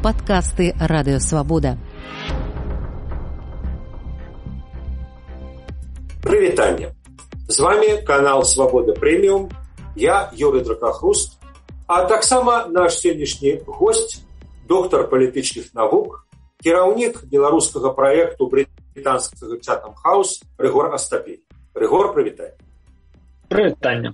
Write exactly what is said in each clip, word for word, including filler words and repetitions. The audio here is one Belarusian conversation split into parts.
Падкасты Радыёвабода. Прывітанне. З вами канал Свабода Прэміум. Я Юрый Дракахруст, а таксама наш сённяшні госць, доктар палітычных навук, кіраўнік беларускага праекту брытанскага Chatham House Рыгор Астапей. Рыгор, прывітанне. Прывітанне.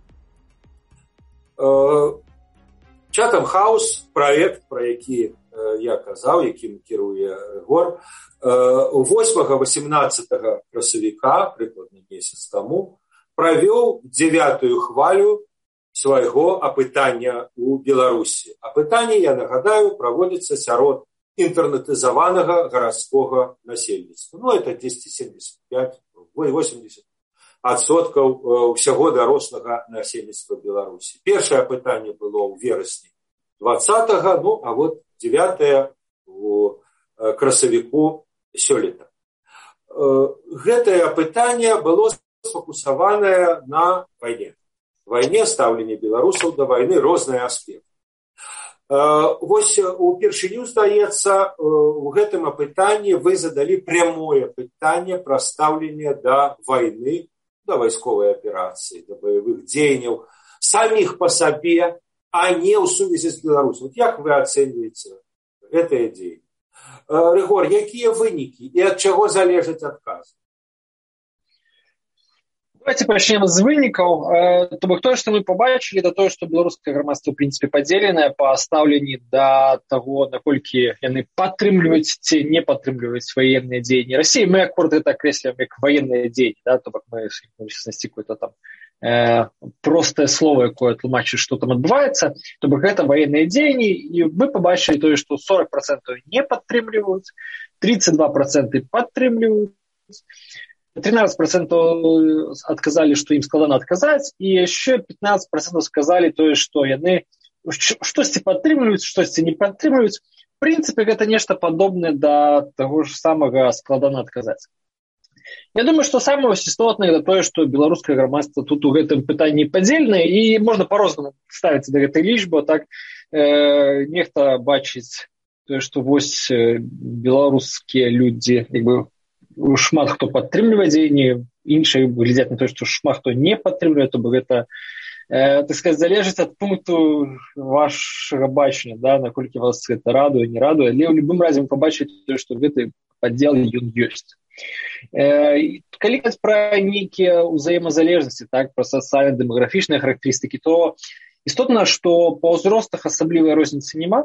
Chatham House праект, пра які я казаў, якім кіруе Рыгор, восьмага-васемнаццатага красавіка, прыкладна месяц таму, правёў дзявятую хвалю свайго апытання ў Беларусі. Апытанне, я нагадаю, праводзіцца сярод інтэрнетызаванага гарадскога насельніцтва. Ну, это дзесьці семьдесят пять - восемьдесят адсоткаў ўсяго дарослага насельніцтва Беларусі. Першае апытанне было ў верасні двадцатага, ну, а вот дзявятае у красавіку сёлета. Гэтае апытанне было сфокусаванае на вайне. Вайне, стаўленне беларусаў да вайны, розныя аспекты. Вось упершыню, здаецца, у гэтым апытанні вы задалі прямое пытанне пра стаўленне да вайны, да вайсковай аперацыі, да баявых дзеянняў, саміх па сабе, а не ў сувязі з Беларусю. Як вы ацэньваеце гэтыя дзеянні? Рыгор, якія вынікі і ад чаго залежыць адказ? Давайте пачнем з вынікаў. То бок тое, што мы пабачылі, да тое, што беларускае грамадства, ў прынцыпе, падзеленае па стаўленні да таго, наколькі яны падтрымліваюць ці не падтрымліваюць ваенныя дзеянні Расіі. Мы акурат гэта акрэсліваем як ваенныя дзеянні, да? То бок мы часнасці какое-то там э, простае слово, якое тлумачыць, што там адбываецца. То бок гэта ваенныя дзеянні, і мы пабачылі тое, што сорок процентаў не падтрымліваюць, тридцать два процента падтрымліваюць, тринадцать процентов адказалі, што ім складана адказаць, і яшчэ пятнадцать процентов сказалі тое, што яны штосьці падтрымліваюць, штосьці не падтрымліваюць. В прынцыпе, гэта нешта падобнае да таго ж самага складана адказаць. Я думаю, што самае істотнае да тое, што беларускае грамадства тут у гэтым пытанні падзеленае, і можна па-рознаму ставіцца да гэтай лічбы. Так, э, нехта бачыць тое, што вось беларускія людзі, як бы, шмат хто падтрымлівае дзеянні, іншыя глядзяць на тое, што шмат хто не падтрымлівае, то бок гэта, э, так сказаць, залежыць ад пункту вашага бачання, да, наколькі вас гэта радуе, не радуе, але ў любым разе вы пабачыце тое, што гэты падзел ён ёсць. Э, калі казаць пра нейкія ўзаемазалежнасці, так, пра сацыяльна-дэмаграфічныя характарыстыкі, то істотна, што па ўзростах асаблівай розніцы няма.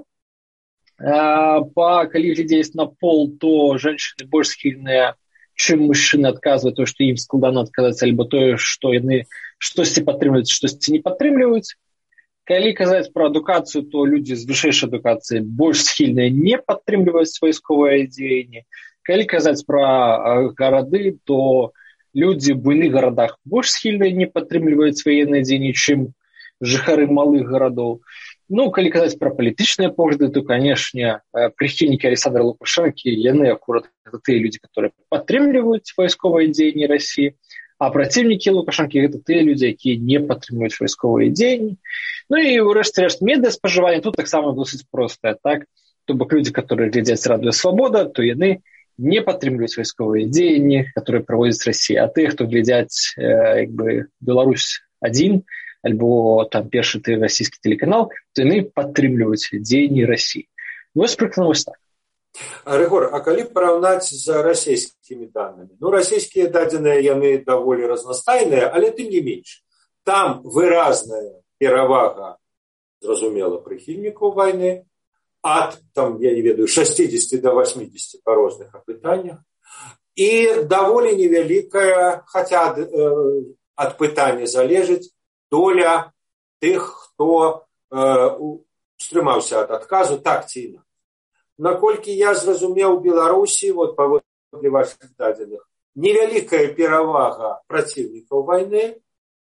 Э, па, калі глядзець на пол, то жанчыны больш схільныя, чым мужчыны, адказваюць тое, што ім складана адказаць, альбо тое, што яны штосьці падтрымліваюць, штосьці не падтрымліваюць. Калі казаць пра адукацыю, то людзі з вышэйшай адукацыяй больш схільныя не падтрымліваюць вайсковыя дзеянні. Калі казаць пра гарады, то людзі ў буйных гарадах больш схільныя не падтрымліваюць ваенныя дзеянні, чым жыхары малых гарадоў. Ну, калі казаць пра палітычныя погляды, то, канешне, прыхільнікі Александра Лукашэнкі, яны акурат гэта тыя людзі, которые падтрымліваюць вайсковыя дзеянні Расіі, а праціўнікі Лукашэнкі гэта тыя людзі, якія не падтрымліваюць вайсковыя дзеянні. Ну і ўрэшце-рэшт медыаспажыванне тут таксама досыць простае, так? То бок людзі, которые глядзяць Радыёвабода, то яны не падтрымліваюць вайсковыя дзеянні, которые праводзіць Расія, а тыя, хто глядзяць э, як бы Беларусь адзін, альбо там першы ты расійскі тэлеканал, то яны падтрымліваюць дзеянні Расіі. Вось прыкладна вось так. Рыгор, а калі параўнаць з расійскімі данымі? Ну, расійскія дадзеныя, яны даволі разнастайныя, але тым не менш. Там выразная перавага, зразумела, прыхільнікаў вайны, ад, там, я не ведаю, шестьдесят до восьмидесяти па розных апытаннях, і даволі невялікая, хаця ад, э, ад пытання залежыць, доля тых, хто э, стрымаўся ад адказу, так ці інакш. Наколькі я зразумеў, Беларусі, вот паводле вашых дадзеных, невялікая перавага праціўнікаў вайны, э,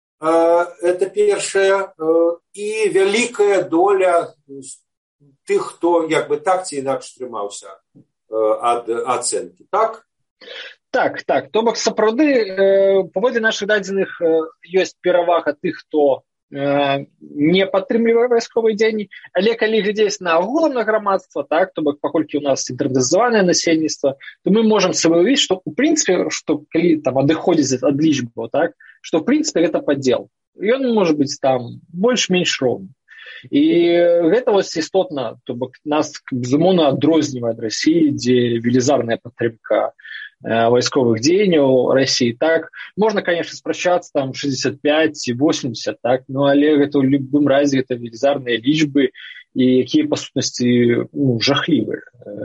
это першая, э, і вялікая доля тых, хто як бы так ці інакш стрымаўся э, ад ацэнкі, так? Так, так. То бок сапраўды, э, паводле нашых дадзеных, э, ёсць перавага тых, хто не падтрымлівае вайсковыя дзеянні, але калі глядзець на агулам на грамадства, так, то бок паколькі у нас інтэрнатызаванае насельніцтва, то мы можам сабе ўявіць, што у прынцыпе, што калі там адыходзіць ад лічбаў, так, што ў прынцыпе гэта падзел. Ён можа быць там больш-менш роўны. І гэта вось істотна, то бок нас безумоўна адрознівае ад Расіі, дзе велізарная падтрымка вайсковых дзеянняў Расіі, так, можна, конечно, спрачацца там шестьдесят пять ці восемьдесят, так, но але гэта ў любым разе гэта велізарныя лічбы, і якія па сутнасці ну, жахлівыя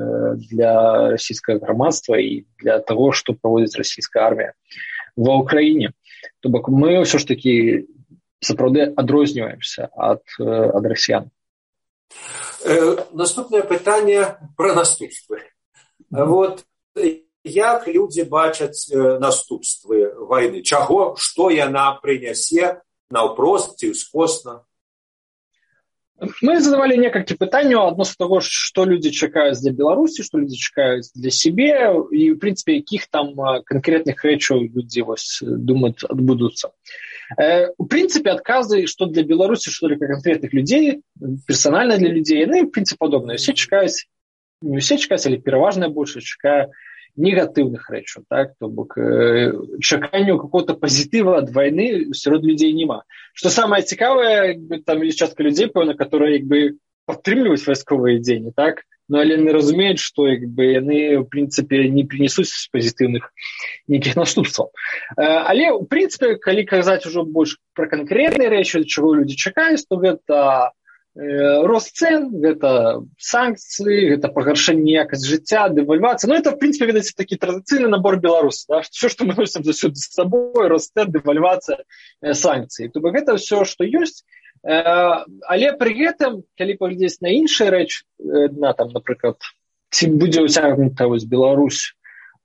для расійскага грамадства і для таго, што праводзіць расійская армія ва ўкраіне. То бок мы ўсё ж такі сапраўды адрозніваемся ад, ад расіян. Э, наступнае пытанне пра наступствы. Mm-hmm. Вот як людзі бачаць наступствы вайны? Чаго, што яна прынясе наўпрост ці ўскосна? Мы задавалі некалькі пытанняў адносно таго, што людзі чакаюць для Беларусі, што людзі чакаюць для сябе і, в прынцыпе, якіх там канкрэтных рэчаў людзі вось думаюць адбудуцца. У прынцыпе, адказы, што для Беларусі, што для канкрэтных людзей, персанальна для людзей, яны, в прынцыпе, падобныя. Усе чакаюць, не усе чакаюць, але пераважная большасць чакае негатыўных рэчаў, так, то бок э, чаканняў какого-то пазітыва ад вайны сярод людзей няма. Што самае цікавае, там ёсць частка людзей, пэўна, которые як бы падтрымліваюць вайсковыя дзеянні, так, но але яны разумеюць, што як бы яны ў прынцыпе не прынесуць пазітыўных нейкіх наступстваў. Э, але ў прынцыпе, калі казаць ужо больш пра канкрэтныя рэчы, чаго людзі чакаюць, то гэта рост цен, гэта санкцыі, гэта пагаршэнне якасці жыцця, дэвальвацыя. Ну, это, в прынцыпе, ведаце, такі традыцыйны набор беларусаў. Да? Все, што мы носім заўсёды з сабой, рост цен, дэвальвацыя, санкцыі. То бок гэта ўсё, што ёсць. Але пры гэтым, калі паглядзець на іншыя рэчы, на там, напрыклад, ці будзе ўцягнута вось Беларусь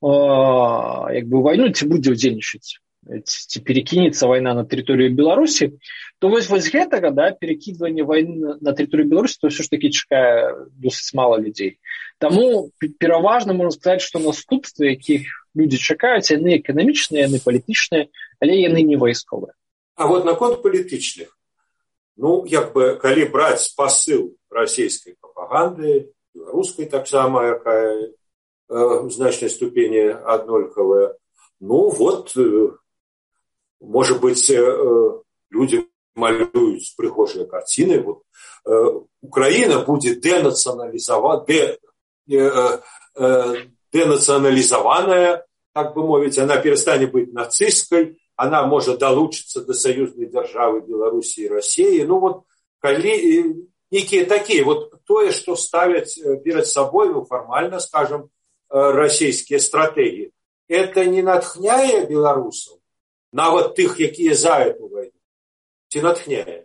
як бы вайну, ці будзе ўдзельнічаць, ці перакінецца вайна на тэрыторыю Беларусі, то вось вось гэтага, да, перакідвання вайны на тэрыторыю Беларусі, то ўсё ж такі чакае досыць мала людзей. Таму пераважна можна сказаць, што наступствы, якіх людзі чакаюць, яны эканамічныя, яны палітычныя, але яны не вайсковыя. А вот наконт палітычных. Ну, як бы, калі браць пасыл расійскай прапаганды, беларускай таксама, якая э, в значнай ступені аднолькавая, ну, вот, э, может быть, э, люди малююць прыгожыя карціны. Вот, э, Украина будет денационализова... де... э, э, денационализованная, так бы мовіць, она перестане быть нацистской, она может долучиться до союзной державы Беларуси и России. Ну вот, калі некие такие, вот тое, что ставят перед собой, ну, формально, скажем, российские стратегии, это не натхняе белорусов, нават тых, якія за эту войну, ці натхняе?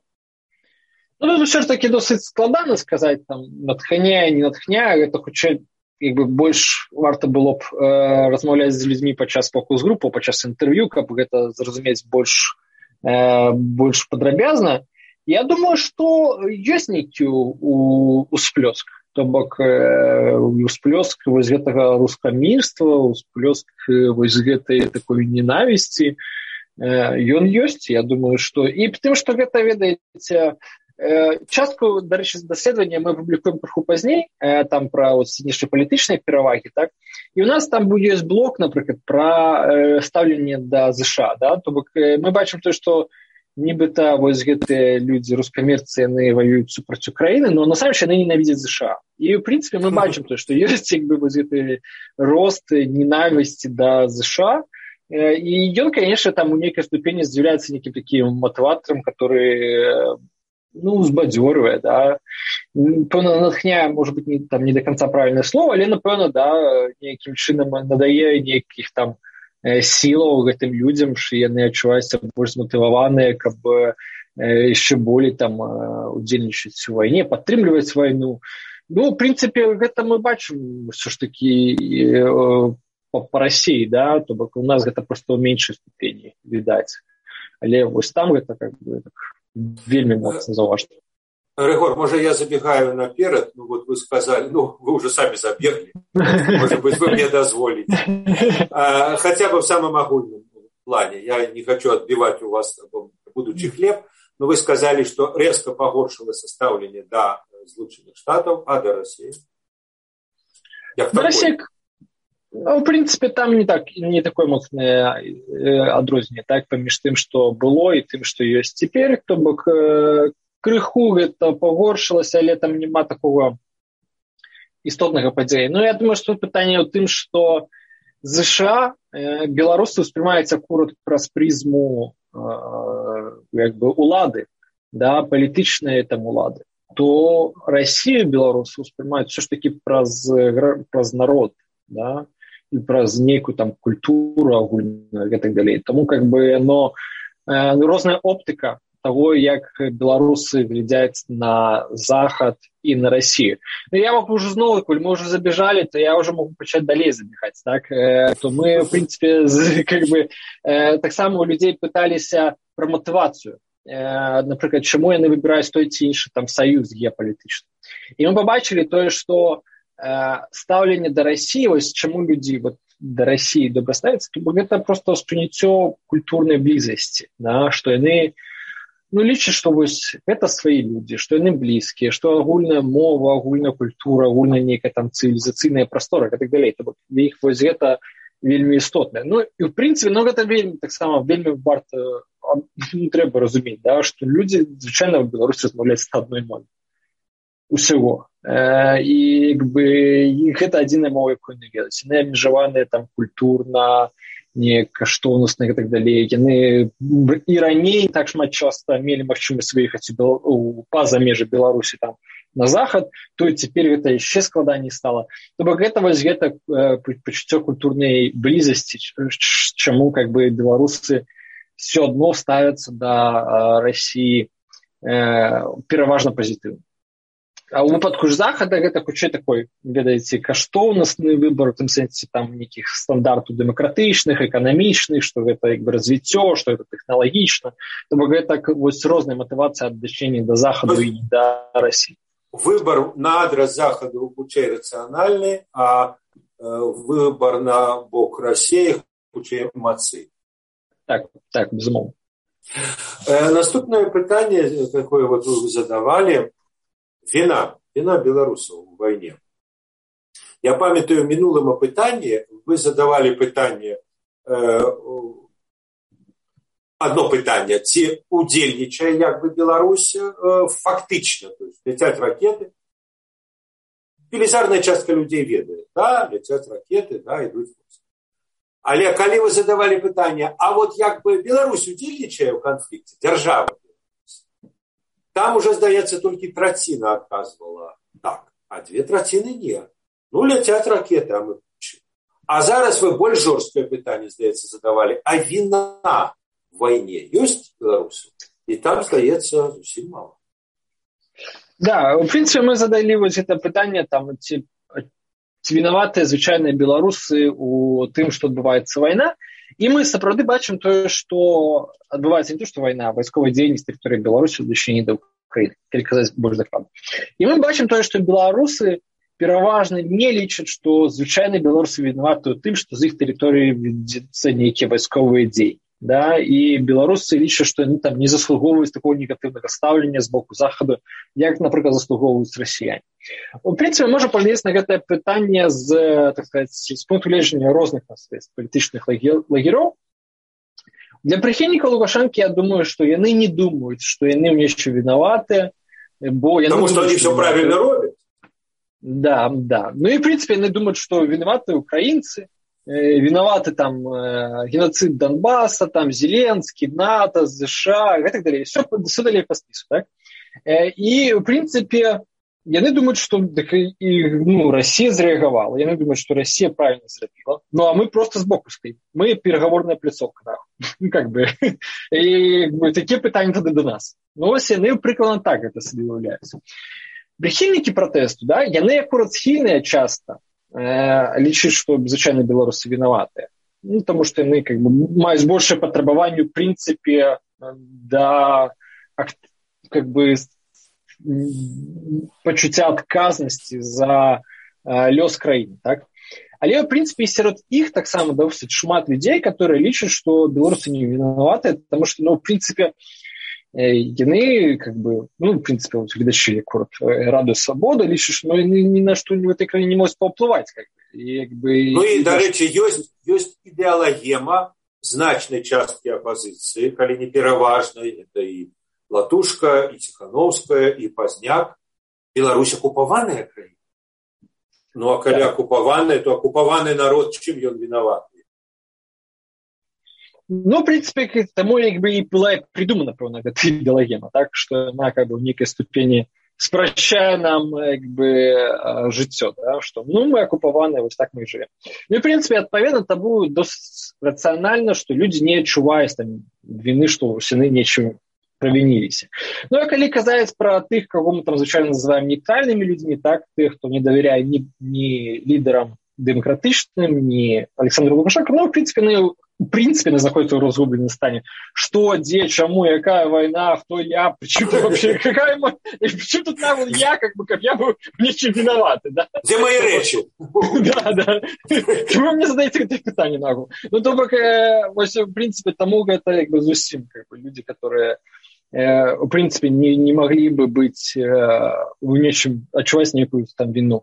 Ну, все ж таки досыць складана сказаць, там, натхняе, не натхняе, это хутчэй, як бы больш варта было б э, размаўляць з людзьмі падчас фокус-групаў, падчас інтэрв'ю, каб гэта зразумець больш, э, больш падрабязна. Я думаю, што ёсць нейкі усплёск. То бок э, усплёск вось гэтага рускамірства, усплёск вось гэтай такой ненавісці, э, ён ёсць. Я думаю, што... І тым, што гэта, ведаеце, частку, дарэчы, даследавання мы публікуем крыху пазней, там пра знешнепалітычныя перавагі, так? І у нас там ёсць блок, напрыклад, пра стаўленне да ЗША, да? То бок мы бачым то, што нібыта вось гэтыя людзі рускамірцы, яны ваююць супраць Украіны, но насамрэч яны ненавідзяць ЗША. І, ў прынцыпе, мы бачым то, што ёсць як бы вось гэты рост ненавісці да ЗША. І ён, конечно, там у нейкай ступені з'яўляецца нейкім такім матыватарам, который ну, узбадзёрвае, да. Пэўна, натхняе, можа быць, не, там, не до конца правільнае слово, але, напэўна, да, нейкім чынам надае нейкіх там сілаў гэтым людзям, што яны адчуваюцца больш зматываваныя, каб яшчэ болей там удзельнічаць у вайне, падтрымліваць вайну. Ну, в прынцыпе, гэта мы бачым ўсё ж такі па, па Расіі, да, то бок у нас гэта проста ў меншай ступені відаць. Але вось там гэта как бы так вельмі моцна заўважна. Рыгор, может, я забегаю наперед, ну вот вы сказали, ну вы уже сами забегли, может быть, вы мне дозволите. А, хотя бы в самом огульном плане. Я не хочу отбивать у вас будучи хлеб, Но вы сказали, что резко погоршилось ставление до Злученых Штатов, а до России. До России, ну, в принципе, там не, так, не такое моцное адрозненне, так, паміж тым, што было і тым, што ёсць цяпер, то бок крыху гэта пагоршылася, але там няма такого істотнага падзея. Ну, я думаю, што пытанне ў тым, што ЗША беларусы ўспрымаюць акурат праз прызму як бы улады, да, палітычныя там улады, то Россию беларусы ўспрымаюць все ж таки праз, праз народ, да, і праз нейкую там культуру агульную і так далей. Тому как бы но э, розная оптыка того, як беларусы глядяць на Захад і на Россию. Но я могу уже знову, коль мы уже забежали, то я уже могу почать далей забегать, так? Э, то мы, в принципе, как бы э, так само у людей пыталіся про мотивацию. Э, например, чему яны выбираюць той ці іншы там союз геополитичный. И мы побачили то, что э, ставление до России, ось чему люди вот до России добра ставятся, то это просто восприняццё культурной близости, да, что яны ну, лічаць, што вось гэта свае людзі, што яны блізкія, што агульная мова, агульная культура, агульная нейкая там цывілізацыйная прастора і так далей. То для іх вось гэта вельмі істотна. Ну, і в прынцыпе, ну, гэта вельмі таксама вельмі варта не трэба разумець, да, што людзі звычайна ў Беларусі размаўляюць на адной мове. Усяго. Э, і як бы гэта адзіная мова, якую яны ведаюць. Яны абмежаваныя там культурна, не каштоўнасных і так далей. Яны і раней так шмат часта мелі магчымасць выехаць па-за межы Беларусі там на захад, то і цяпер гэта яшчэ складаней стала. То бок гэта вось гэта пачуццё культурнай блізасці, чаму как бы беларусы все адно ставяцца да России э, пераважна пазітыўна. А ў выпадку ж захада гэта хутчэй такой, ведаеце, каштоўнасны выбар, у тым сэнсе там нейкіх стандартаў дэмакратычных, эканамічных, што гэта як бы развіццё, што гэта тэхналагічна. То бок гэта вось розная матывацыя ад дачынення да захаду і да России. Выбор на адрес захаду хутчэй рацыянальны, а выбор на бок России хутчэй эмацыйны. Так, так, безумоўна. Наступное пытанне, такое вот вы задавали, вина, вина белорусов в войне. Я памятаю в минулом опытании, вы задавали пытание, э, одно пытание, ці удзельнічае як бы Беларусь э, фактично, то есть летят ракеты. Велізарная частка людей ведает, да, летят ракеты, да, идут в войска. Але калі вы задавали пытание, а вот як бы Беларусь удзельнічае в конфликте, держава, там уже, здаецца, толькі траціна адказвала так, а две траціны не. Ну, ляцяць ракеты, а мы... А зараз вы больш жорсткае пытанне, здаецца, задавалі. А віна в вайне ёсць беларусы? І там, здаецца, зусім мало. Да, в принципе, мы задали вот это пытанне, там, ці, ці вінаватыя звычайныя беларусы у тым, што адбываецца вайна. І мы сапраўды бачым тое, што адбываецца не то, што вайна, а вайсковая дзейнасць тэрыторыі Беларусі ў дачыненні да Украіны, калі казаць больш дакладна. І мы бачым тое, што беларусы пераважна не лічаць, што звычайныя беларусы вінаваты ў тым, што з іх тэрыторыі вядзецца нейкія вайсковыя дзеянні. Да? І беларусы лічаць, што яны там не заслугоўваюць такого негатыўнага стаўлення з боку захаду, як, напрыклад, заслугоўваюць расіяне. У прынцыпе, можа паглядзець на гэтае пытанне з, так сказаць, з пункту гледжання розных палітычных лагероў. Для прыхільнікаў Лукашэнкі, я думаю, што яны не думаюць, што яны ў нешчым вінаватыя, бо яны Таму, што они все правильно робят. Да, да. Ну і, в прынцыпе, яны думаюць, што вінаваты украінцы, вінаваты там геноцид Донбасса, там Зеленский, НАТО, США и так далее. Все, все далее по списку, так? И, в принципе, яны думают, что так, и, ну, Россия зреагавала. Яны думают, что Россия правильно зрабіла. Ну, а мы просто сбоку стоим. Мы переговорная пляцовка, да. Ну, как бы. И как бы, такие пытания тогда до нас. Ну, ось яны прикладно так это собі уявляються. Прихильники протесту, да, яны акурат схильные часто лічыць, што звычайна беларусы вінаватыя. Ну, таму што яны как бы маюць большее патрабаванне ў прынцыпе да как бы пачуцця адказнасці за лёс краіны, так? Але ў прынцыпе сярод іх таксама досыць шмат людзей, которые лічаць, што беларусы не вінаватыя, таму што, ну, ў прынцыпе яны как бы ну в прынцыпе гледачы Радыё Свабода лічаць, што яны ні на што в этой краіне не могуць паўплываць как бы. І, як бы, ну і дарэчы ёсць ёсць ідэалагема значнай часткі апазіцыі, калі не пераважнай, это і Латушка, і Ціхановская, і Пазняк. Беларусь акупаваная краіна. Ну а калі так. акупаваная, то акупаваны народ, чым ён вінаваты? Ну, в принципе, тому як бы и была придумана, напевно, эта идеологема, так, что она как бы в некой ступени спрощает нам как бы життя, да, что ну мы оккупованные, вот так мы и живем. Ну и в принципе, отповедно тому досить рационально, что люди не отчувают там вины, что сыны нечем провинились. Ну а коли казалось про тех, кого мы там звичайно называем нейтральными людьми, так, тех, кто не доверяет ни, ни лидерам демократичным, ни Александру Лукашенко, ну в принципе, ну, в принципе, не знаходится в разгубленном стане. Что, где, чему, какая война, кто я, почему вообще, какая моя... Почему тут навал я, как бы, как я был в нечем виноватый, да? Где мои речи? Да, да. Вы мне задаете это питание нагу. Ну, то, в принципе, тому это, как бы, зусим, как бы, люди, которые, в принципе, не, не могли бы быть в нечем, отчувать некую там вину.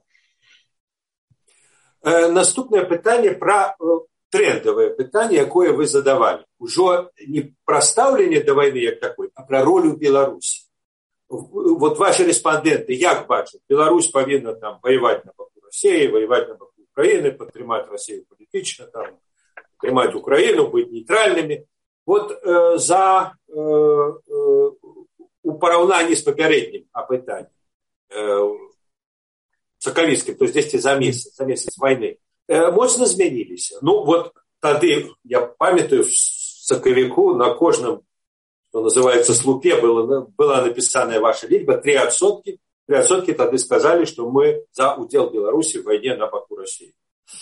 Наступное питание про... трендовое питание, якое вы задавали. Уже не про ставление до войны як такой, а про роль Беларуси. Вот ваши респонденты, як бачат, Беларусь повинна там воевать на боку России, воевать на боку Украины, подтримать Россию политично, там, подтримать Украину, быть нейтральными. Вот э, за э, э, у параўнанні с попередним опытанием э, Сакавіцкім, то есть здесь за месяц, за месяц войны, моцна змяніліся. Ну, вот тады, я памятаю, в сакавіку на кожным, что называется, слупе было, была написанная ваша лічба, три адсоткі. три адсоткі тады сказали, что мы за удел Беларуси в войне на боку России.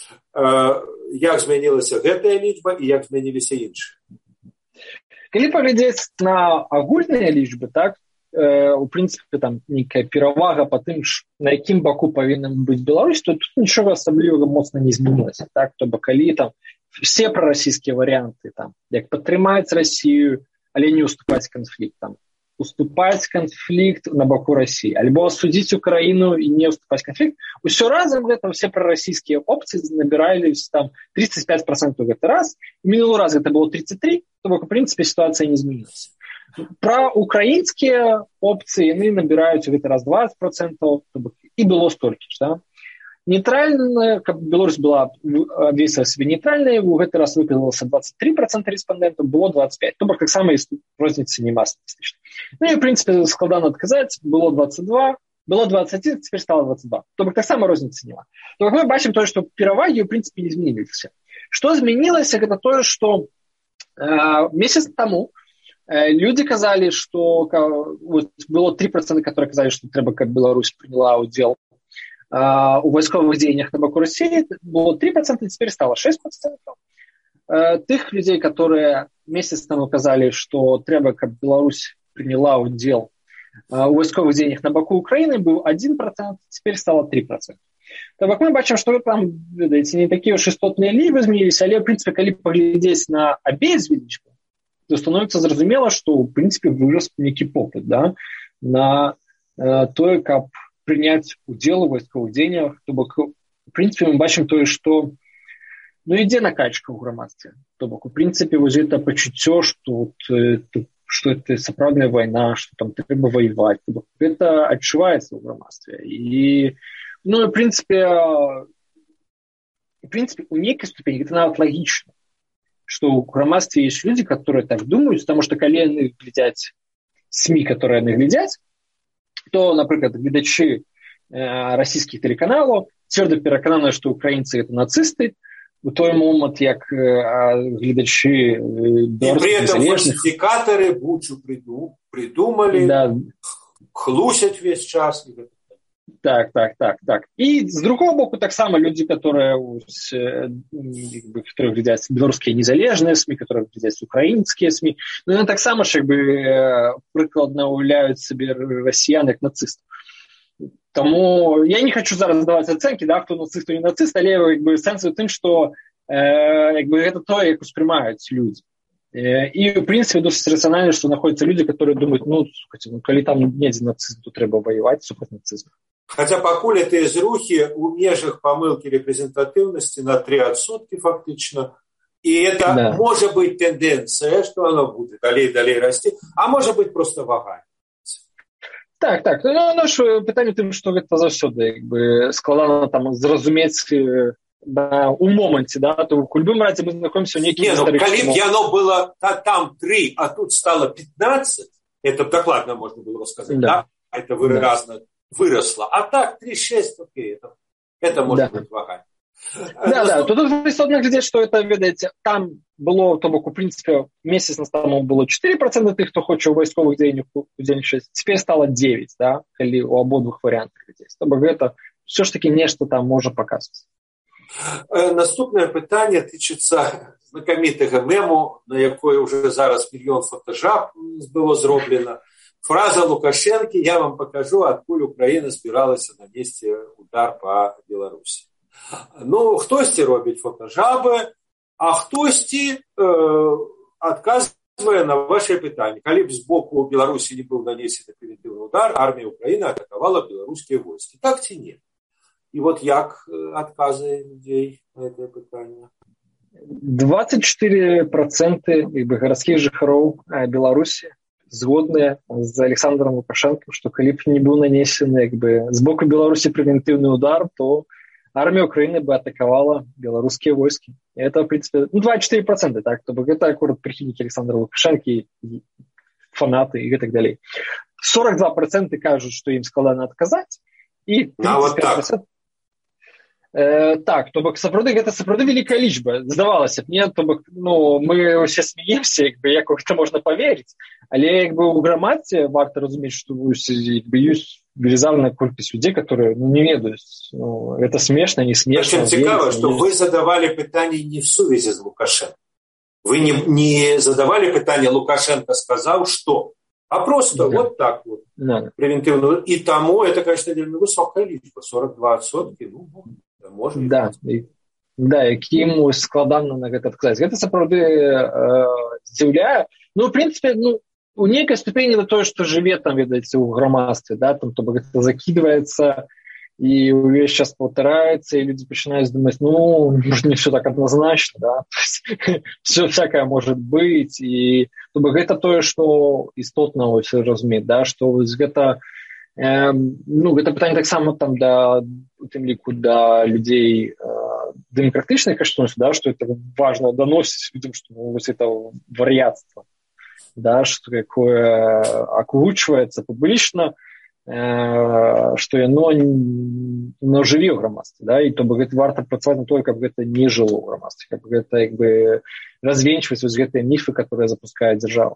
Як змянілася гэтая лічба і як змяніліся іншыя? Калі паглядзець на агульныя лічбы, так, у прынцыпе, там некая перавага па тым, на якім баку павінна быць Беларусь, то тут нічога асаблівага моцна не змянілася. Так? То бок, калі там все прарасійскія варыянты, там, як падтрымаць Россию, але не уступаць канфлікт, там, уступаць канфлікт на баку России, альбо осудзіць Украину і не уступаць канфлікт, усё разам гэта все прарасійскія опцыі набірались там тридцать пять процентов гэты раз, мінулы раз гэта было тридцать три, то бок, в прынцыпе, ситуация не змянілася. Про украинские опции они набирают в этот раз двадцать процентов, и было столько же. Да? Нейтральная, как Беларусь была обвесила себе нейтральной, в этот раз выказалось двадцать три процента респондентов, было двадцать пять процентов. То, как самая розница не масса. Ну и, в принципе, складно отказать, было двадцать два, было двадцать один, теперь стало двадцать два. То, как самая розница не масса. То, как мы бачим, то, что переваги, в принципе, не изменились. Что изменилось, это то, что э, месяц тому люди казали, что вот, было три процента, которые казали, что треба, как Беларусь приняла удел uh, у войсковых деяниях на боку России. Было три процента, теперь стало шесть процентов. Uh, тех людей, которые месяц тому казали, что треба, как Беларусь приняла удел uh, у войсковых деяниях на боку Украины, был один процент, теперь стало три процента. Так мы бачим, что там, видите, не такие уж істотные лічбы змяніліся, але, в принципе, калі паглядзець на абедзве лічбы, то становится зразумела, что, в принципе, вырос некий попыт, да, на э, то, как принять удел в войсковых деяниях. То бок, в принципе, мы бачим то, что ну, ідзе накачка ў грамадстве. То бок, в принципе, вот это пачуццё, что, вот, э, что это сапраўдная война, что там трэба воевать. То бок, это адчуваецца ў грамадстве. И, ну, в принципе, в принципе, у некой ступени это нават логично, что у грамадстве есть люди, которые так думают, потому что калі яны глядзяць СМИ, которые яны глядзяць, то, например, глядачи э, российских телеканалов цвёрда перакананы, что украинцы это нацисты, у той момент, як э, глядачи э, белорусских и при этом фальсификаторы Бучу придумали, да. Хлусять весь час. Так, так, так, так. И с другого боку, так само люди, которые, которые глядят белорусские незалежные СМИ, которые глядят украинские СМИ, ну, они так само, как бы, прикладно уявляют себе россиян как нацистов. Тому я не хочу зараз давать оценки, да, кто нацист, кто не нацист, але как бы, сенс в том, что э, как бы, это то, как воспринимают люди. І, в прынцыпе, досыць рацыянальна, што знаходзяцца людзі, которые думаюць, ну, слухайте, ну, калі там недзе нацызм, то трэба ваяваць супраць нацызму. Хотя пакуль гэтыя зрухі ў межах памылкі рэпрэзентатыўнасці на тры адсоткі фактычна, і это да. Можа быць тэндэнцыя, што оно будзе далей-далей расці, а можа быць проста ваганне. Так, так. Ну, наше пытанне тым, што гэта заўсёды, як бы, складана там зразумець да, у моманце, да, то в любым разе мы знаходзімся ў нейкім не, ну, гістарычным. Калі б яно было там три, а тут стало пятнадцать, это докладно можно было сказать, да? Да? Это выразно да. выросло. А так три-шесть, окей, это, это может да. быть вагань. Да, да, тут присутно глядеть, что это, видите, там было, то бок, в принципе, месяц тому было четыре процента тых, хто хоче у військових дзейнічаць, теперь стало девять, да, калі у обоих вариантах здесь. То бок, это все ж таки нечто там может показывать. Наступне питання тичиться знакомитого мему, на якої вже зараз мільйон фотожаб було зроблено. Фраза Лукашенки «Я вам покажу, откуда Україна збиралася на місці удар по Білорусі». Ну, хтось робить фотожаби, а хтось е, відказує на ваше питання. Коли б з боку Білорусі не був нанесений превентивний удар, армія України атакувала білоруські війська. Так чи ні? І от як відказує людей на це питання? двадцать четыре процента городских жыхароў Беларусі згодныя з Александром Лукашенко, што калі б не быў нанесены як бы, з боку Беларусі превентивный удар, то армия Украины бы атаковала белорусские войски. И это, в принципе, ну, двадцать четыре процента, так, то это аккурат прихильники Александра Лукашенко, фанаты и так далее. сорок два процента кажут, что им складана отказать, и тридцать пять процентов... Э, так, то бок сапраўды гэта сапраўды вялікая лічба. Здавалася б, не, то бок, ну, мы ўсе смеемся, як бы, як гэта можна поверыць, але як бы у грамадзе варта разумець, што як бы ёсць велізарная колькасць людзей, которые ну, не ведаюць. Ну, это смешна, не смешна. Очень цікаво, што вы задавали пытанне не в сувязі з Лукашенко. Вы не, не задавали пытанне «Лукашенко сказал, что?», а просто да. Вот так вот. Да. Превентивно. И тому это, конечно, вельмі высокая лічба. сорок два адсоткі, ну, можно. Да, і, да, якім складана на гэта адказаць. Гэта сапраўды э, здзіўляе. Ну, в принципе, ну, у некой ступени на то, что жыве там, ведаеце, у грамадстве, да, там, то бок это закидывается, и увесь час повторяется, и люди начинают думать, ну, может, не все так однозначно, да, все всякое может быть, и то бок это то, что істотно все разумець, да, что гэта э, ну, гэта пытанне таксама там да у тым ліку да людзей э, дэмакратычнай каштоўнасці, да, что это важно доносить людям, что ну, вот это вар'яцтва, да, что какое окручивается публично, э, что яно но жыве ў грамадстве, да, і то бок гэта варта працаваць на тое, каб гэта не жыло ў грамадстве, каб гэта як бы развенчваць вось гэтыя міфы, которые запускае дзяржава.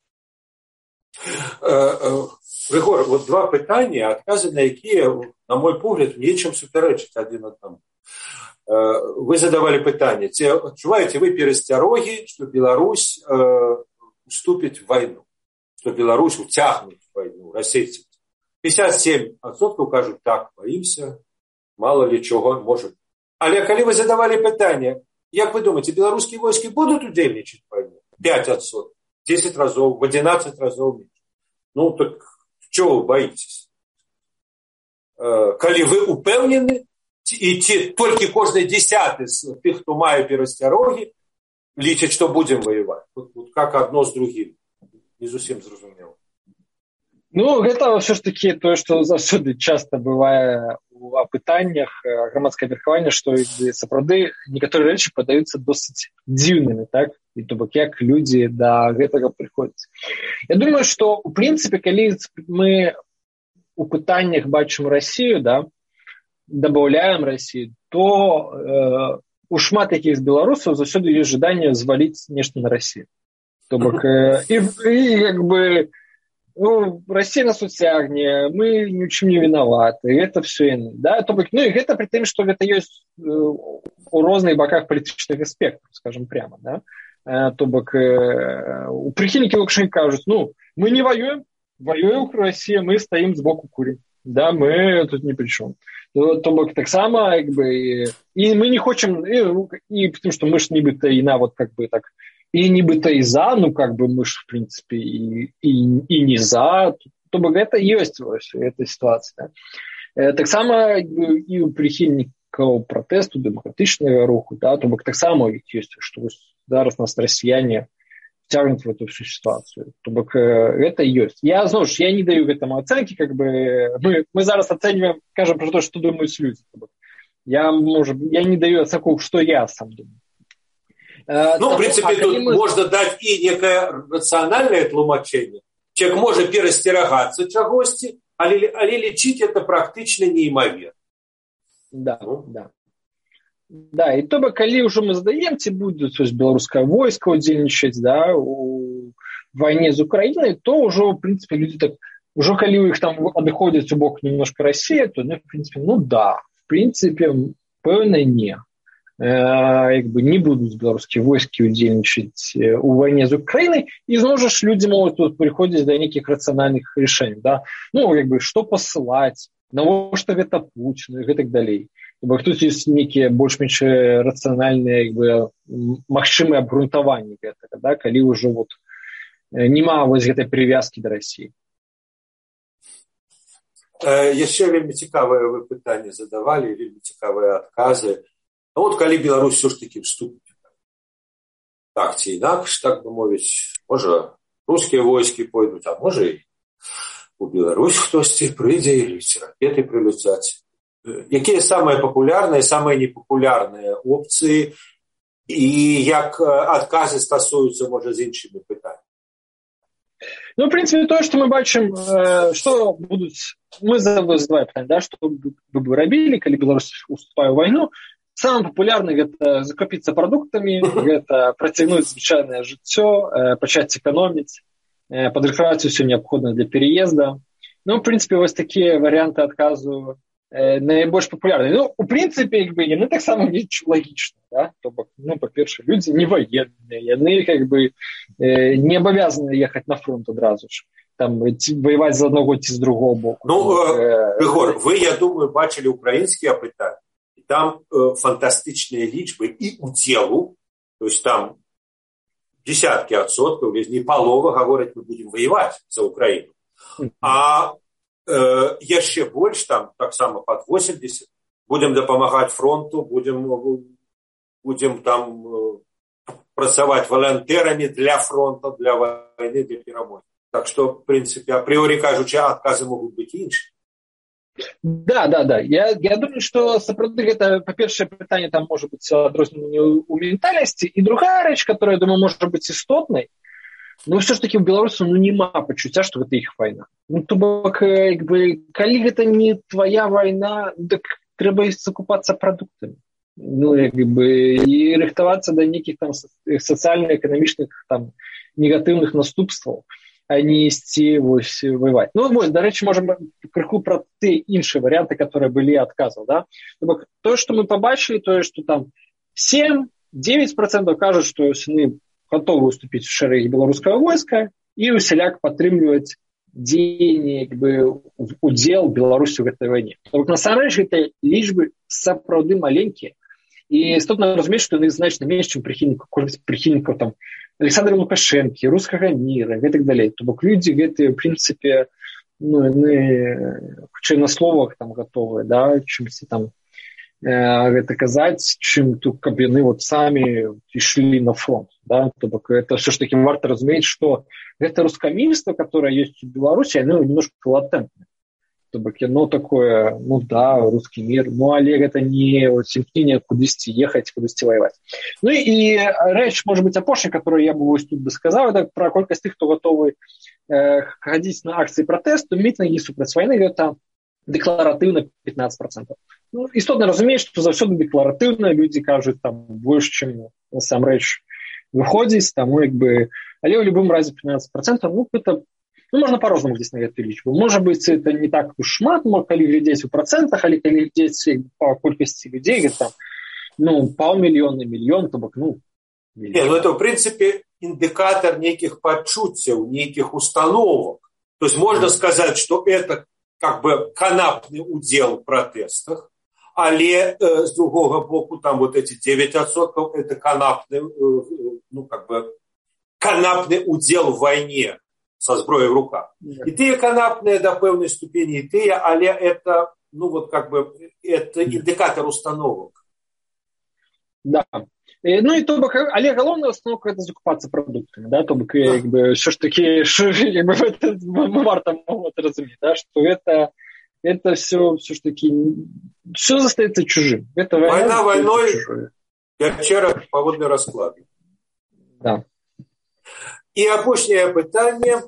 Григор, вот два пытання, адказы на якія, на мой погляд, нечым супярэчыць адзін аднаму. Вы задавали пытанне, ці адчуваеце вы перасцярогі, што Беларусь уступить в войну, что Беларусь утягнуть в войну, расейцев. пятьдесят семь процентов кажут, так, боимся, мало ли чего может. Але коли вы задавали питание, как вы думаете, белорусские войски будут удельничать в войну? пять процентов, десять разов, в одиннадцать разов меньше. Ну, так чего вы боитесь? Коли вы упевнены, и те, только каждый десятый из тех, кто мае перасцярогі, лічаць, што будзем ваяваць. Вот, вот как одно з другім. Не зусім зразумела. Ну, гэта ўсё ж такі тое, што заўсёды часта бывае у апытаннях грамадскае меркаванне, што сапраўды некаторыя рэчы падаюцца досыць дзіўнымі, так? І то бок як людзі да гэтага прыходзяць. Я думаю, што у прынцыпе, калі мы у пытаннях бачым Расію, да, добавляем Россию, то э, у шмат якіх з беларусаў заўсёды ёсць жаданне зваліць нешта на Россию. То бок, э, і, і як бы, ну, Россия нас уцягне, мы ні ў чым не вінаваты, гэта все яны, да, то бок, ну і гэта пры тым, што гэта ёсць э, у розных баках палітычнага спектру, скажем прямо, да, э, то бок, э, у прыхільнікі Лукашенка кажуць, ну, мы не воюем, воюем Россия, мы стоим сбоку курим. Да, мы тут ни при чем. То, то бок таксама, как бы, и мы не хочем, и, и потому что мы ж нібыта і на вот как бы так і нібыта і за, ну как бы мы ж в прынцыпе і, і, і не за, то бок гэта ёсць вось эта сітуацыя. Таксама і ў прыхільнікаў пратэсту дэмакратычнага руху, да, то бок таксама ёсць, што вось зараз нас расіяне вцягнуць в эту всю ситуацию. То бок это ёсць. Я, зноў ж, я не даю гэтаму ацэнкі, как бы мы, мы зараз ацэньваем, кажам про то, што думаюць людзі. Я, может, я не даю ацэнку, што я сам думаю. Ну, в принципе, а тут мы... можно дать и некое рациональное тлумачение. Человек может перастерагаться чагосьці, але, але лечить это практично неимоверно. Да, ну. да. Да, і то бок, калі ўжо мы здаем, ці будуць беларускае войска ўдзельнічаць, да, у вайне з Украінай, то ўжо, в прынцыпе, людзі так, ўжо калі ў іх там адыходзяць у бок немножко Расія, то, ну, в прынцыпе, ну да, в прынцыпе, пэўна не. Э, як бы не будуць беларускія войскі ўдзельнічаць у вайне з Украінай, і зноў жа ж людзі могуць тут прыходзіць да нейкіх рацыянальных рашэнняў, да, ну, як бы, што пасылаць, навошта гэта Пуціну і гэтак далей. Бо тут ёсць нейкія больш-менш рацыянальныя, як бы, магчымыя абгрунтаванні гэтага, да, калі ўжо вот няма вось гэтай прывязкі да Расіі. Яшчэ вельмі цікавае вы пытанне задавалі, вельмі цікавыя адказы. А вот калі Беларусь ўсё ж такі вступіць, так ці інакш, так бы мовіць, можа, рускія войскі пойдуць, а можа і у Беларусь хтосьці прыйдзе і ракеты прыляцяць. Якія самыя папулярныя, самыя непапулярныя опцыі і як адказы стасуюцца, можа, з іншымі пытаннямі? Ну, в принципе, то, что мы бачым, что будут... Мы задаваем пытанне, да, что вы бы рабілі, калі Беларусь уступае ў вайну. Самое популярное – это закупиться продуктами, это протянуть звычайнае жыццё, пачаць экономіць, падрыхтаваць усё неабходнае для переезда. Ну, в принципе, вось такія варианты адказу наибольш популярны. Ну, у прынцыпе, як бы, яны таксама лічу лагічна, да? То бок, ну, па-першае, людзі не военныя, яны, как бы, не абавязаны ехаць на фронт адразу ж, там, воевать з аднаго ці з другого боку. Ну, Ігор, вы, я думаю, бачылі украінскія пытанні, і там э, фантастычныя лічбы і удзелу, то есть там десятки адсоткаў, не палова гавораць, мы будем воевать за Украіну. А Э, яшчэ больш, там таксама под восемьдесят, будем дапамагаць фронту, будем, будем там э, працаваць валантэрамі для фронта, для войны, для перамогі. Так что, в принципе, апріорі кажучы, адказы могуць быць іншыя. Да, да, да. Я, я думаю, что сапраўды гэта, па-першае, пытанне там можа быць адрозненне ў ментальнасці, і другая рэч, которая, я думаю, можа быць істотнай, ну, все ж таки у беларусаў, ну, нема пачуцця, што гэта іх вайна. Ну, то бок, як бы, калі гэта не твоя вайна, дык трэба закупацца прадуктамі. Ну, як бы, і рыхтавацца да нейкіх там сацыяльна-эканамічных там негатыўных наступстваў, а не ісці вось воевать. Ну, вось, дарэчы, можам крыху пра тыя іншыя варыянты, которые былі адказаў, да? То бок, тое, што мы пабачылі, тое, што там сем-девять процентов кажуць, што яны готовы уступить в шэрагі беларускага войска і усяляк падтрымліваць дзеянні, як бы, удзел Беларусі ў гэтай вайне. Насамрэч, гэтыя лічбы сапраўды маленькія, і істотна разумець, што яны значна менш, чым прыхільнікаў, колькасць прыхільнікаў там Александра Лукашэнкі, рускага міра, гэтак далей. То бок людзі гэтыя, в прынцыпе, ну, яны хутчэй на словах там гатовыя, да, чымсьці там гэта казаць, чым тут, каб яны вот самі ішлі на фронт, да, то бок это все ж таки варта разумець, што гэта рускамільства, которое есть у Беларусі, оно немножко латентное. То бок яно такое, ну да, русский мир, ну але гэта не вот імкненне кудысьці ехаць, кудысьці воевать. Ну і рэч, может быть, апошняя, которую я бы вось тут бы сказаў, это про колькасць тых, хто готовы э, хадзіць на акцыі пратэсту, мітынгі супраць вайны, гэта декларатыўна пятнадцать процентов. Ну, істотна разумееш, што заўсёды дэкларатыўна людзі кажуць там больш, чым насамрэч выходзіць, таму як бы, але ў любым разе пятнадцать процентов, ну, это, ну, можна по-рознаму здесь на гэтую лічбу. Можа быць, это не так уж шмат, калі глядзець у процентах, але калі глядзець па колькасці людзей, гэта, ну, паўмільёна, мільён, то бок, ну, мільён. Не, ну, это, в принципе, индикатор неких подчуццяў, неких установок. То есть можно сказать, что это как бы канапный удел в протестах, але э, с другого боку там вот эти девять процентов это канапный, э, ну как бы канапный удел в войне со зброей в руках. И тыя канапные до пэўнай ступени, и тыя, але это, ну вот как бы, это индикатор установок. Да. Ну і то бок, але галоўная установка это закупацца прадуктамі, да, то бок як бы ўсё ж такі як бы это варта разумець, да, што это это все все ж таки все застаецца чужым. Это война войной, вячера паводле раскладу. Да. І апошняе пытанне,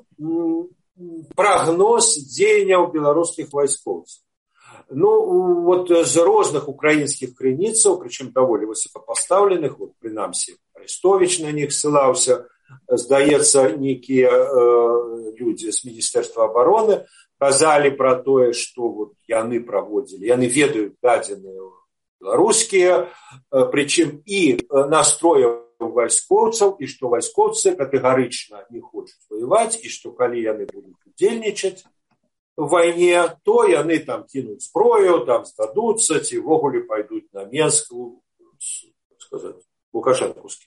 прагноз дзеянняў беларускіх вайскоўцаў. Ну, вот з розных украінскіх крыніцаў, прычым даволі высокапастаўленых, вот, прынамсі, Арестович на них ссылаўся, здаецца, нейкія э, людзі з Міністэрства абароны казалі пра тое, што вот, яны праводзілі, яны ведаюць дадзеныя беларускія, э, прычым і настрояў вайскоўцаў, і што вайскоўцы катэгарычна не хочуць воеваць, і што калі яны будуць удзельнічаць в войне, то яны там кинут зброю, там сдадутся, ці ввогуле пойдут на Менск, так сказать, лукашенковский.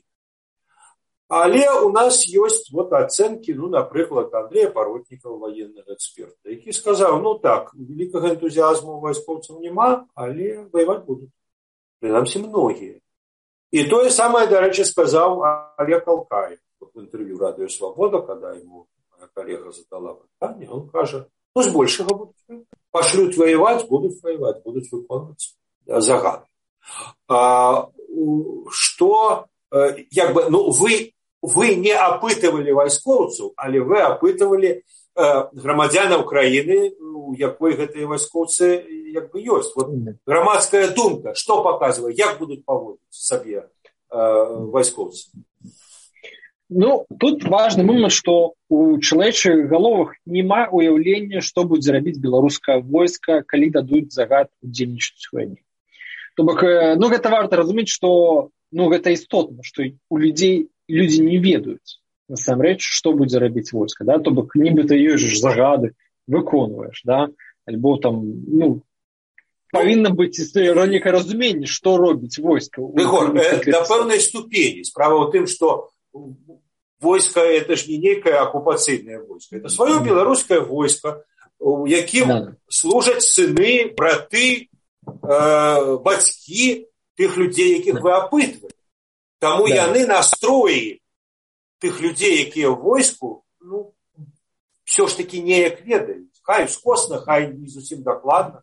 Але у нас есть вот оценки, ну, например, Андрея Поротникова, военного эксперта, які сказал, ну так, великого энтузиазма у войсковцев нема, але воевать будут. Принамсі многие. И то же самое, до речи, сказал Олег Алкаев в интервью «Радио Свобода», когда ему моя коллега задала питание, он скажет, ну, с большего будут воевать. Пошлют воевать, будут воевать, будут выполнять загады. А, что, как бы, ну, вы, вы не опытывали войсковцев, але вы опытывали э, громадян Украины, у якой гэтыя войсковцы як бы ёсць. Вот громадская думка, что показывает, як будут поводить себе э, войсковцы? Ну, тут важны момент, што у чалавечых галовах няма уяўлення, што будзе рабіць беларускае войска, калі дадуць загад удзельнічаць у вайне. То бок, ну, гэта варта разумець, што ну, гэта істотна, што у людзей людзі не ведаюць, насамрэч, што будзе рабіць войска, да? То бок, нібыта ёсць ж загады, выконваеш, да? Альбо там, ну, павінна быць нейкае разуменне, што робіць войска. Егор, э, да пэўнай ступені. Справа ў тым, што войска это ж не некое оккупацыйное войско, это свое белорусское войско, у якім да. служаць сыны, браты, э, бацькі тых людзей, якіх вы апытвалі. Таму да. яны настроі тых людзей, якія ў войску, ну, все ж таки неяк ведаюць. Хай скосна, хай не зусім дакладна.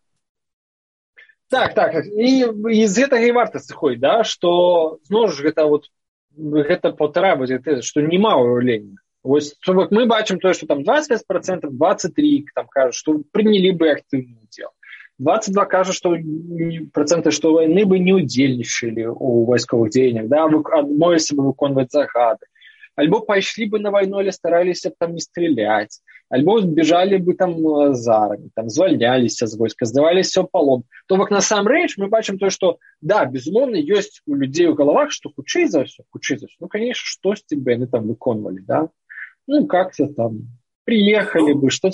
Так, так. І, і з гэтага і варта сыходзіць, да, што зноў ж гэта вот гэта паўтара, што няма ўяўлення. Вось, то бок мы бачым тое, што там двадцать пять процентов, двадцать три там кажуць, што прынялі бы актыўны удзел. двадцать два кажуць, што проценты, што вайны бы не удзельнічалі у вайсковых дзеяннях, да, адмовіліся бы выконваць загады. Альбо пайшлі бы на вайну, але стараліся там не страляць. Альбо збежалі бы там з арміі, там звальняліся з войска, здаваліся ў палон. То бок насамрэч мы бачым тое, што да, безумоўна, ёсць у людзей у галавах, што хутчэй за ўсё, хутчэй за ўсё. Ну, конечно, штосьці бы яны там выконвалі, да? Ну, как-то там приехали бы, что-то...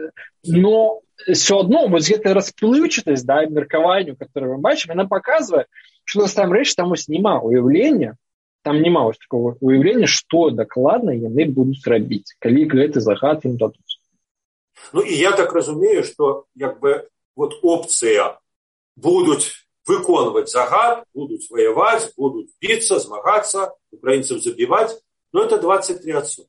Но все одно, вот гэтая расплыўчатасць, да, меркаванню, которую мы бачым, она показывает, што насамрэч там вось няма уяўлення, там няма вось такого уяўлення, што дакладна яны будуць рабіць, калі гэты загад ім дадуць. Ну, и я так разумею, что как бы вот опция будут выконывать загад, будут воевать, будут биться, змагаться, украинцев забивать, но это двадцать три процента.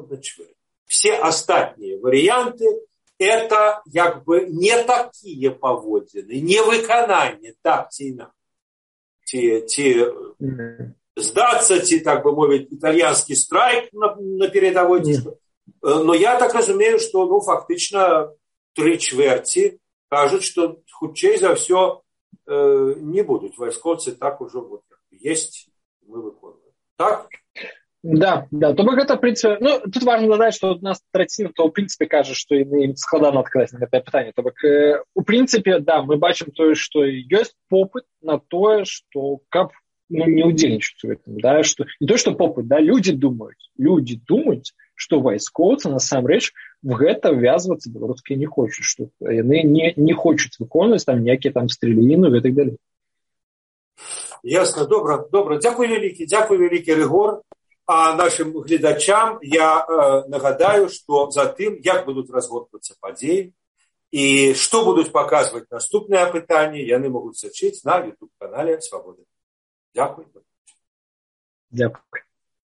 Все остальные варианты это как бы не такие поводины, не выконание, так ці інакше. Ці, ці сдаться, ці, так бы мовить, итальянский страйк на, на передовой. Mm. Но я так разумею, что ну, фактично три чверти кажут, что хутчэй за все э, не будут войсковцы, так уже вот есть, мы выконываем. Так? Да, да, то бок гэта, в принципе, ну, тут важно дадаць, што у нас траціна, то, в принципе, кажа, што ім складана адказаць на гэтае пытанне. То бок, э, у принципе, да, мы бачым тое, што ёсць попыт на тое, што каб ну, не удзельнічаць у гэтым, да, што не то, што попыт, да, людзі думаюць, людзі думаюць, што вайскоўцы насамрэч в гэта ввязвацца беларускія не хочуць, што яны не, не хочуць выконваць там ніякія там стрэліны і так далей. Ясна, добра, добра. Дзякуй вялікі, дзякуй вялікі, Рыгор. А нашим гледачам я э, нагадаю, што за тым, як будуць разгортвацца падзеі і што будуць паказваць наступныя пытанні, яны могуць сачыць на YouTube-канале Свабоды. Дзякуй. Дзякуй.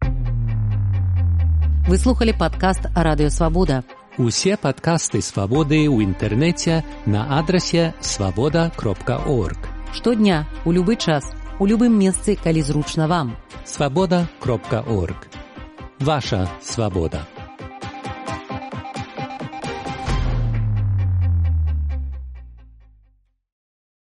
Вы слухали падкаст Радыё Свабода. Усе падкасты Свабоды ў інтэрнэце на адрасе свабода кропка орг. Штодня, у любы час, у любым месцы, калі зручна вам. свабода кропка орг. Ваша свабода.